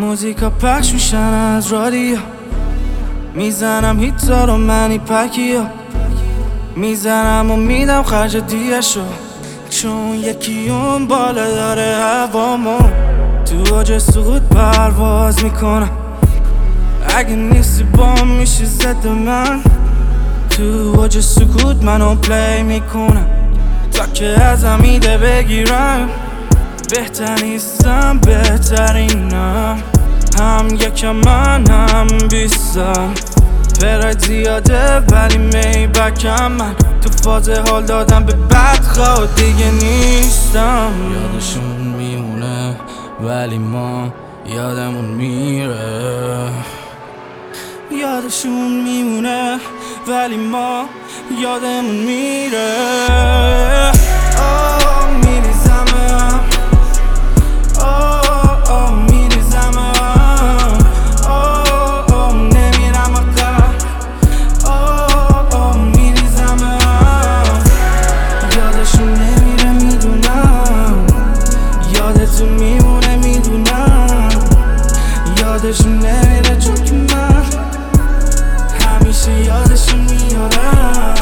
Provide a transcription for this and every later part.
موزیکا پخش میشن از رادیو، میزنم هیتا رو منی پکیو، میزنم و میدم خرج دیگشو، چون یکی اون بالا داره هوامو تو اوج سقوط پرواز میکنم. اگه نیستی بام میشه ضد من، تو اوج سکوت منو پلی میکنم تا که ازم ایده بگیرم. بهتر نیستم بهترینم، هم یکم من هم بیستم. پراید زیاده ولی میبکم، من تو فاز حال دادم به بدخواه دیگه نیستم. یادشون میمونه ولی ما یادمون میره، یادشون میمونه ولی ما یادمون میره. میریزمم، میریزمم، نمیرم عقب، میریزمم. یادشون نمیره میدونم، یادتون میمونه میدونم. یادشون نمیره چون که من همیشه یادشون میارم.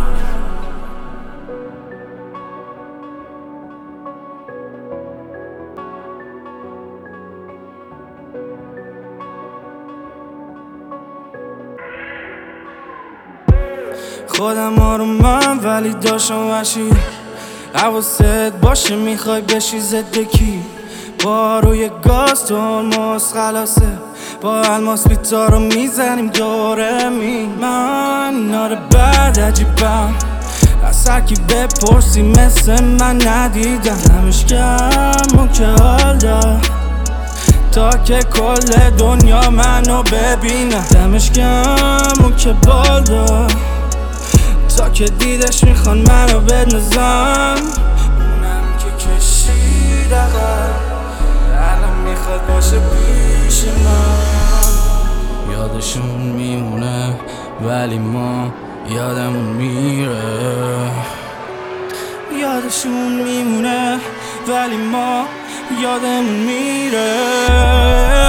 خودم آرومم ولی داشتم وحشی، حواست باشه میخوای بشی ضد کی. با روی گاز ترمز خلاصه، با الماس بیتا رو میزنیم دوره می. من ناره بد عجیبم، از هرکی بپرسی مثل من ندیدم. دمش گرم اون که حال داد تا که کل دنیا منو ببینه. دمش گرم اون که بال داد تا که دیدش میخوان منو بندازن. اونم که کشید عقب الان میخواد باشه پیش من. یادشون میمونه ولی ما یادمون میره، یادشون میمونه ولی ما یادمون میره.